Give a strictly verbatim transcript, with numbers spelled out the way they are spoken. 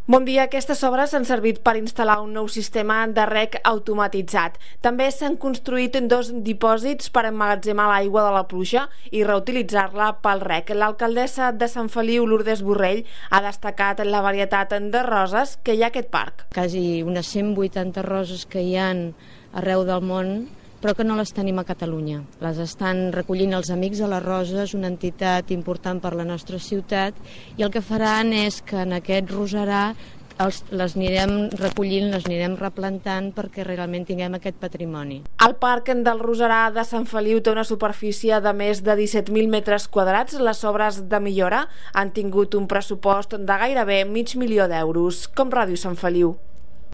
Bon dia. Aquestes obres han servit per instal·lar un nou sistema de rec automatitzat. També s'han construït dos dipòsits per emmagatzemar l'aigua de la pluja i reutilitzar-la pel rec. L'alcaldessa de Sant Feliu, Lourdes Borrell, ha destacat la varietat de roses que hi ha a aquest parc. Quasi unes cent vuitanta roses que hi ha arreu del món, però que no les tenim a Catalunya. Les estan recollint els Amics de les Roses, una entitat important per la nostra ciutat, i el que faran és que en aquest roserar els, les anirem recollint, les anirem replantant perquè realment tinguem aquest patrimoni. El Parc del Roserar de Sant Feliu té una superfície de més de disset mil metres quadrats. Les obres de millora han tingut un pressupost de gairebé mig milió d'euros. Com Ràdio Sant Feliu.